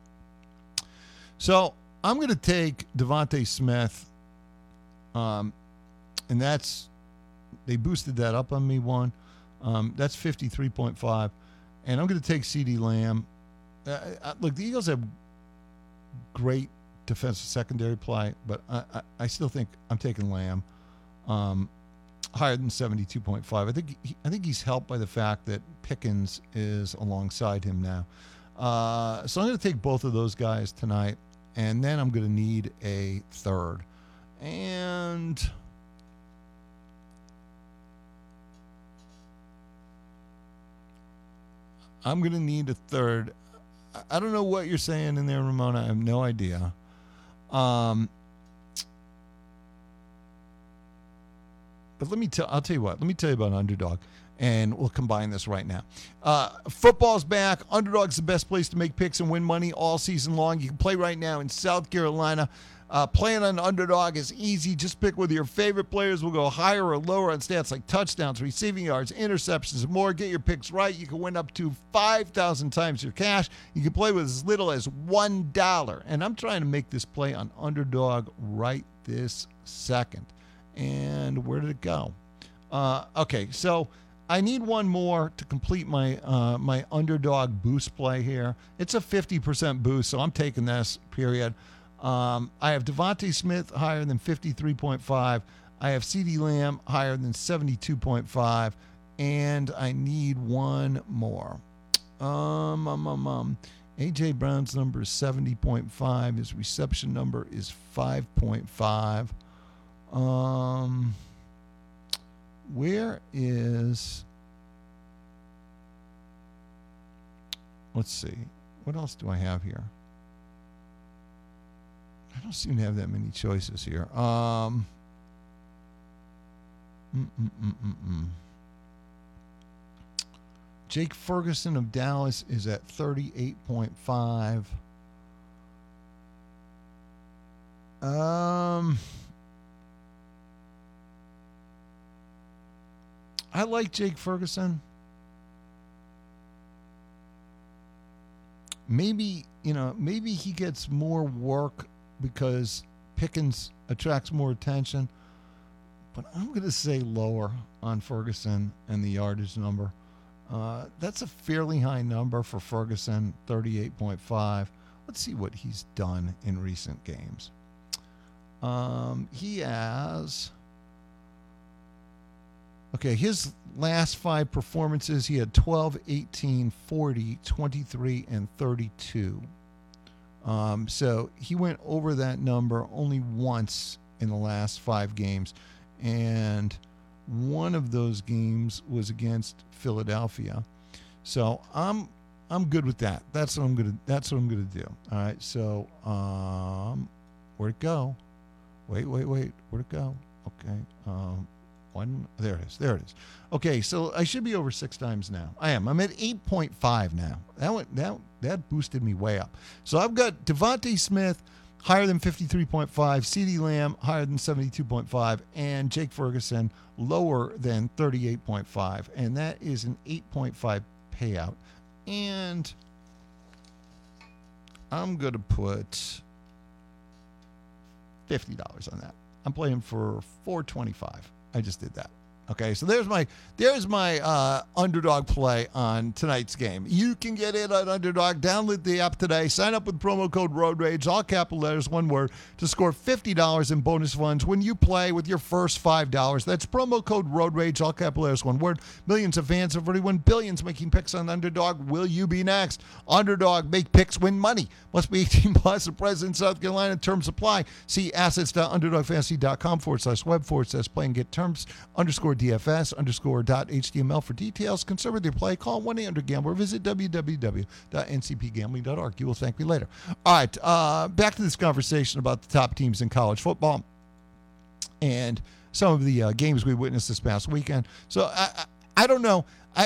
so I'm going to take Devontae Smith, um, and that's they boosted that up on me one. Um, that's fifty-three point five, and I'm going to take CeeDee Lamb. Uh, uh, look, the Eagles have great defensive secondary play, but I, I, I still think I'm taking Lamb um, higher than seventy-two point five. I think he, I think he's helped by the fact that Pickens is alongside him now. Uh, so I'm going to take both of those guys tonight, and then I'm going to need a third. And I'm going to need a third. I don't know what you're saying in there, Ramona. I have no idea. Um, but let me tell, I'll tell you what, let me tell you about Underdog, and we'll combine this right now. Uh, football's back. Underdog's the best place to make picks and win money all season long. You can play right now in South Carolina. Uh, playing on Underdog is easy. Just pick whether your favorite players will go higher or lower on stats like touchdowns, receiving yards, interceptions, and more. Get your picks right. You can win up to five thousand times your cash. You can play with as little as one dollar. And I'm trying to make this play on Underdog right this second. And where did it go? Uh, okay, so I need one more to complete my uh, my Underdog boost play here. It's a fifty percent boost, so I'm taking this, period. Um, I have Devontae Smith higher than fifty-three point five. I have CeeDee Lamb higher than seventy-two point five. And I need one more. Um, um, um, um. A J. Brown's number is seventy point five. His reception number is five point five. Um, where is... Let's see. What else do I have here? I don't seem to have that many choices here. Um, mm, mm, mm, mm, mm. Jake Ferguson of Dallas is at thirty-eight point five. Um, I like Jake Ferguson. Maybe, you know, maybe he gets more work because Pickens attracts more attention. But I'm going to say lower on Ferguson and the yardage number. Uh, that's a fairly high number for Ferguson, thirty-eight point five. Let's see what he's done in recent games. Um, he has... Okay, his last five performances, he had twelve, eighteen, forty, twenty-three, and thirty-two. Um, so he went over that number only once in the last five games, and one of those games was against Philadelphia. So I'm I'm good with that. That's what I'm gonna that's what I'm gonna do. All right. So um, where'd it go? Wait, wait, wait. Where'd it go? Okay. Um, one. There it is. There it is. Okay. So I should be over six times now. I am. I'm at eight point five now. That went that that boosted me way up. So I've got Devontae Smith higher than fifty-three point five, CeeDee Lamb higher than seventy-two point five, and Jake Ferguson lower than thirty-eight point five. And that is an eight point five payout. And I'm going to put fifty dollars on that. I'm playing for four twenty-five. I just did that. Okay, so there's my there's my uh, underdog play on tonight's game. You can get in on Underdog. Download the app today. Sign up with promo code Road Rage, all capital letters, one word, to score fifty dollars in bonus funds when you play with your first five dollars. That's promo code Road Rage, all capital letters, one word. Millions of fans have already won billions making picks on Underdog. Will you be next? Underdog, make picks, win money. Must be eighteen plus. The President, South Carolina. Terms apply. See assets.underdogfantasy.com forward slash web forward slash play and get terms underscore D F S underscore dot H T M L for details. Concern with your play. Call one eight hundred gambler. Visit w w w dot n c p gambling dot org. You will thank me later. All right, uh, back to this conversation about the top teams in college football and some of the uh, games we witnessed this past weekend. So I, I, I don't know. I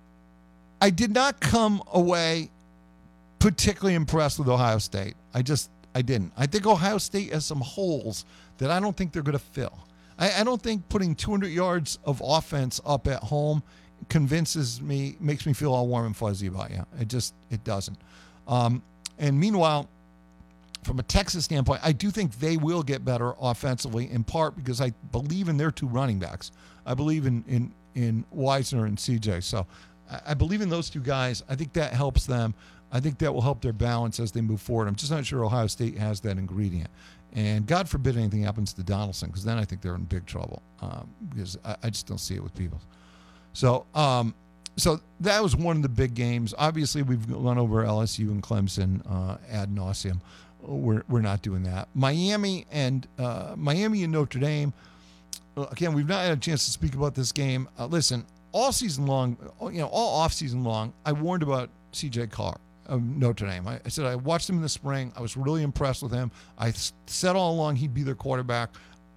I did not come away particularly impressed with Ohio State. I just I didn't. I think Ohio State has some holes that I don't think they're going to fill. I, I don't think putting two hundred yards of offense up at home convinces me, makes me feel all warm and fuzzy about you. It just, it doesn't. Um, and meanwhile, from a Texas standpoint, I do think they will get better offensively, in part because I believe in their two running backs. I believe in in, in Wisner and C J. So I, I believe in those two guys. I think that helps them. I think that will help their balance as they move forward. I'm just not sure Ohio State has that ingredient. And God forbid anything happens to Donaldson, because then I think they're in big trouble, um, because I, I just don't see it with people. So um, so that was one of the big games. Obviously, we've gone over L S U and Clemson uh, ad nauseum. We're, we're not doing that. Miami and uh, Miami and Notre Dame, again, we've not had a chance to speak about this game. Uh, listen, all season long, you know, all off season long, I warned about C J Carr of Notre Dame. I, I said I watched him in the spring. I was really impressed with him. I said all along he'd be their quarterback.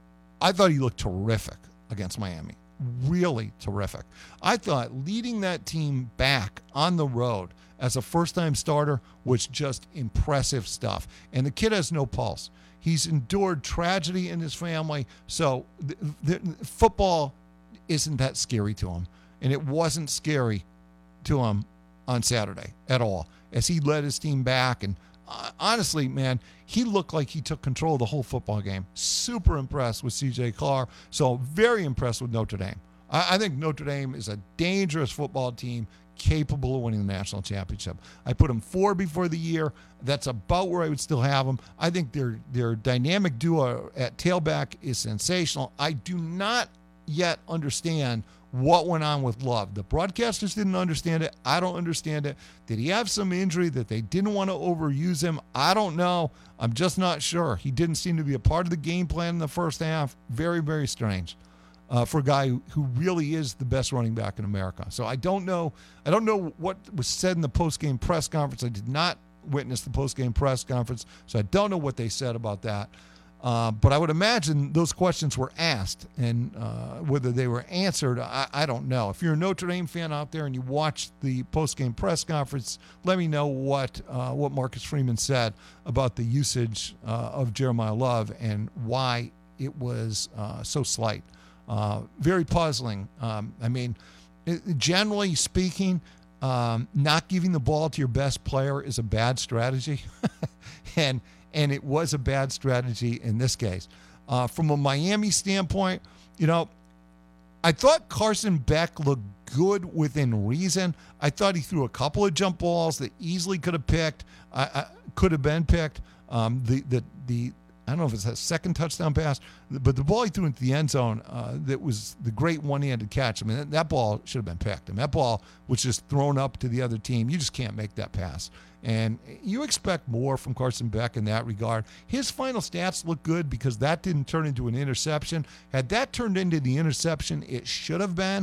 I thought he looked terrific against Miami. Really terrific. I thought leading that team back on the road as a first-time starter was just impressive stuff. And the kid has no pulse. He's endured tragedy in his family, so the, the, football isn't that scary to him. And it wasn't scary to him on Saturday at all, as he led his team back. And uh, honestly, man, he looked like he took control of the whole football game. Super impressed with C J Carr. So very impressed with Notre Dame. I, I think Notre Dame is a dangerous football team, capable of winning the national championship. I put them four before the year. That's about where I would still have them. I think their their dynamic duo at tailback is sensational. I do not yet understand what went on with Love. The broadcasters didn't understand it. I don't understand it. Did he have some injury that they didn't want to overuse him? I don't know. I'm just not sure. He didn't seem to be a part of the game plan in the first half. Very, very strange uh, for a guy who, who really is the best running back in America. So I don't know. I don't know what was said in the post-game press conference. I did not witness the post-game press conference, so I don't know what they said about that. Uh, but I would imagine those questions were asked, and uh, whether they were answered, I, I don't know. If you're a Notre Dame fan out there and you watched the post-game press conference, let me know what uh, what Marcus Freeman said about the usage uh, of Jeremiah Love and why it was uh, so slight. Uh, very puzzling. Um, I mean, it, generally speaking, um, not giving the ball to your best player is a bad strategy, and And it was a bad strategy in this case. Uh, from a Miami standpoint, you know, I thought Carson Beck looked good within reason. I thought he threw a couple of jump balls that easily could have picked, uh, uh, could have been picked. Um, the the the I don't know if it's a second touchdown pass, but the ball he threw into the end zone, uh, that was the great one-handed catch. I mean, that, that ball should have been picked. And that ball was just thrown up to the other team. You just can't make that pass. And you expect more from Carson Beck in that regard. His final stats look good because that didn't turn into an interception. Had that turned into the interception it should have been,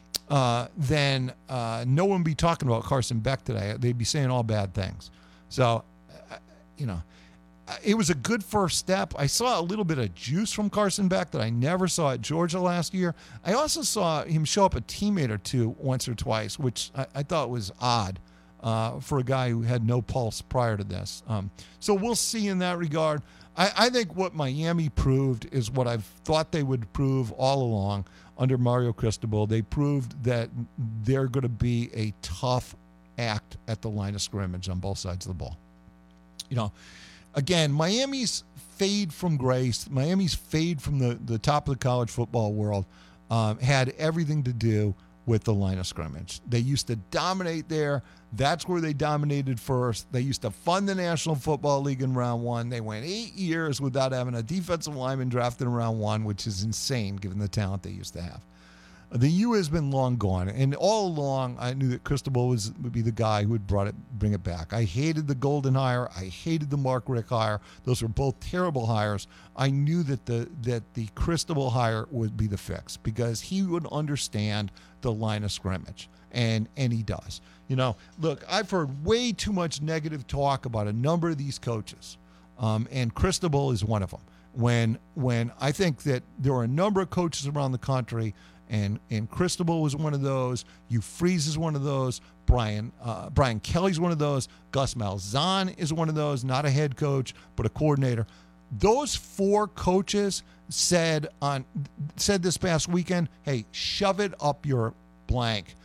uh, then uh, no one would be talking about Carson Beck today. They'd be saying all bad things. So, uh, you know, it was a good first step. I saw a little bit of juice from Carson Beck that I never saw at Georgia last year. I also saw him show up a teammate or two once or twice, which I, I thought was odd. Uh, for a guy who had no pulse prior to this. Um, so we'll see in that regard. I, I think what Miami proved is what I've thought they would prove all along under Mario Cristobal. They proved that they're going to be a tough act at the line of scrimmage on both sides of the ball. You know, again, Miami's fade from grace, Miami's fade from the, the top of the college football world um, had everything to do with the line of scrimmage. They used to dominate there. That's where they dominated first. They used to fund the National Football League in round one. They went eight years without having a defensive lineman drafted in round one, which is insane given the talent they used to have. The U has been long gone, and all along I knew that Cristobal was would be the guy who would brought it, bring it back. I hated the Golden hire. I hated the Mark Richt hire. Those were both terrible hires. I knew that the that the Cristobal hire would be the fix because he would understand the line of scrimmage, and and he does. You know, look, I've heard way too much negative talk about a number of these coaches, um, and Cristobal is one of them. When when I think that there are a number of coaches around the country. And and Cristobal was one of those. Hugh Freeze is one of those. Brian uh, Brian Kelly's one of those. Gus Malzahn is one of those. Not a head coach, but a coordinator. Those four coaches said on said this past weekend, "Hey, shove it up your blank.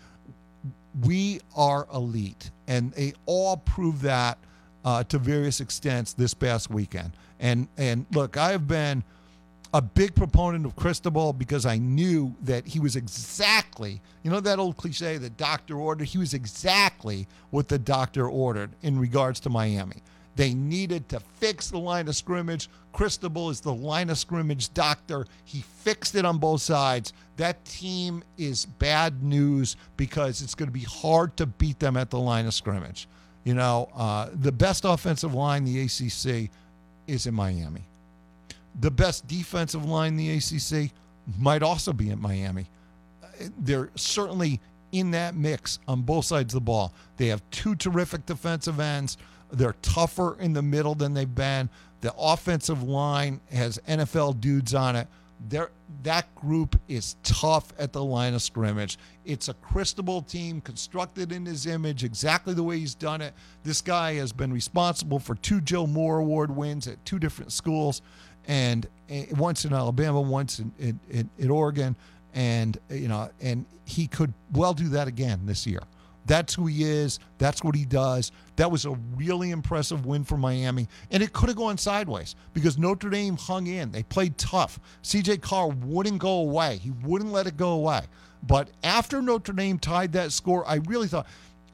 We are elite," and they all proved that uh, to various extents this past weekend. And and look, I have been a big proponent of Cristobal because I knew that he was exactly, you know that old cliche, the doctor ordered? He was exactly what the doctor ordered in regards to Miami. They needed to fix the line of scrimmage. Cristobal is the line of scrimmage doctor. He fixed it on both sides. That team is bad news because it's going to be hard to beat them at the line of scrimmage. You know, uh, the best offensive line in the A C C is in Miami. The best defensive line in the A C C might also be in Miami. They're certainly in that mix on both sides of the ball. They have two terrific defensive ends. They're tougher in the middle than they've been. The offensive line has N F L dudes on it. They're, that group is tough at the line of scrimmage. It's a Cristobal team constructed in his image, exactly the way he's done it. This guy has been responsible for two Joe Moore Award wins at two different schools. And once in Alabama, once in, in, in, in Oregon, and you know, and he could well do that again this year. That's who he is. That's what he does. That was a really impressive win for Miami, and it could have gone sideways because Notre Dame hung in. They played tough. C J Carr wouldn't go away. He wouldn't let it go away. But after Notre Dame tied that score, I really thought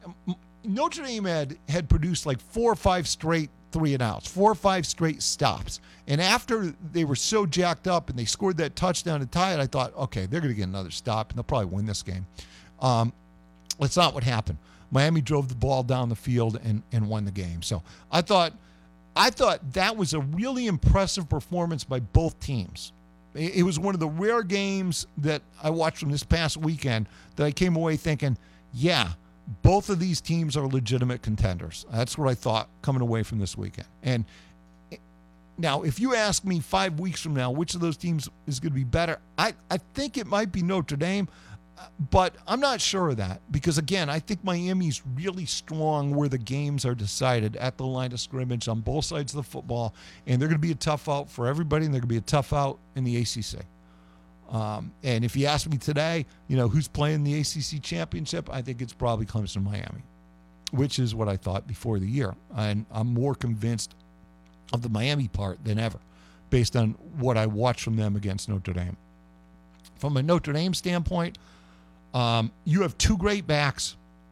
Notre Dame had had produced like four or five straight three and outs, four or five straight stops. And after they were so jacked up and they scored that touchdown to tie it, I thought, okay, they're going to get another stop and they'll probably win this game. Um, that's not what happened. Miami drove the ball down the field and, and won the game. So I thought, I thought that was a really impressive performance by both teams. It, it was one of the rare games that I watched from this past weekend that I came away thinking, yeah, both of these teams are legitimate contenders. That's what I thought coming away from this weekend. And now, if you ask me five weeks from now, which of those teams is going to be better, I, I think it might be Notre Dame, but I'm not sure of that because, again, I think Miami's really strong where the games are decided at the line of scrimmage on both sides of the football, and they're going to be a tough out for everybody, and they're going to be a tough out in the A C C. Um, and if you ask me today, you know, who's playing the A C C championship, I think it's probably Clemson Miami, which is what I thought before the year. And I'm more convinced of the Miami part than ever, based on what I watched from them against Notre Dame. From a Notre Dame standpoint, um, you have two great backs.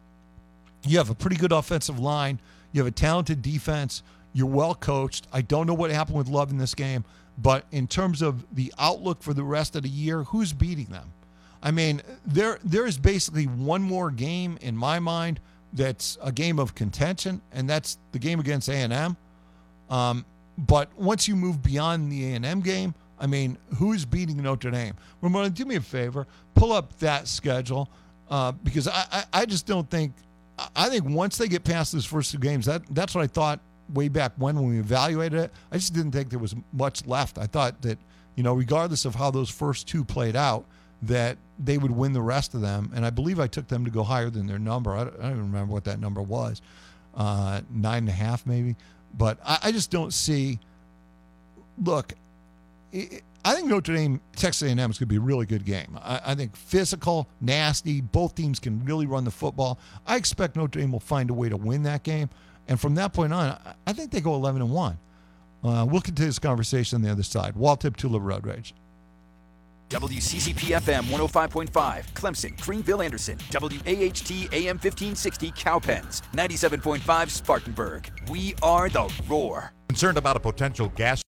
You have a pretty good offensive line. You have a talented defense. You're well coached. I don't know what happened with Love in this game, but in terms of the outlook for the rest of the year, who's beating them? I mean, there there is basically one more game in my mind that's a game of contention, and that's the game against A and M. Um, but once you move beyond the A and M game, I mean, who's beating Notre Dame? Ramona, do me a favor, pull up that schedule uh, because I, I, I just don't think – I think once they get past those first two games, that that's what I thought way back when when we evaluated it. I just didn't think there was much left. I thought that, you know, regardless of how those first two played out, that they would win the rest of them. And I believe I took them to go higher than their number. I don't, I don't even remember what that number was, uh, nine and a half maybe. But I, I just don't see. Look, it, I think Notre Dame, Texas A and M is going to be a really good game. I, I think physical, nasty. Both teams can really run the football. I expect Notre Dame will find a way to win that game, and from that point on, I, I think they go eleven and one. Uh, we'll continue this conversation on the other side. Wall Tip Tulip Road Rage. W C C P F M one oh five point five, Clemson, Greenville, Anderson. W A H T A M fifteen sixty, Cowpens. ninety-seven point five, Spartanburg. We are the Roar. Concerned about a potential gas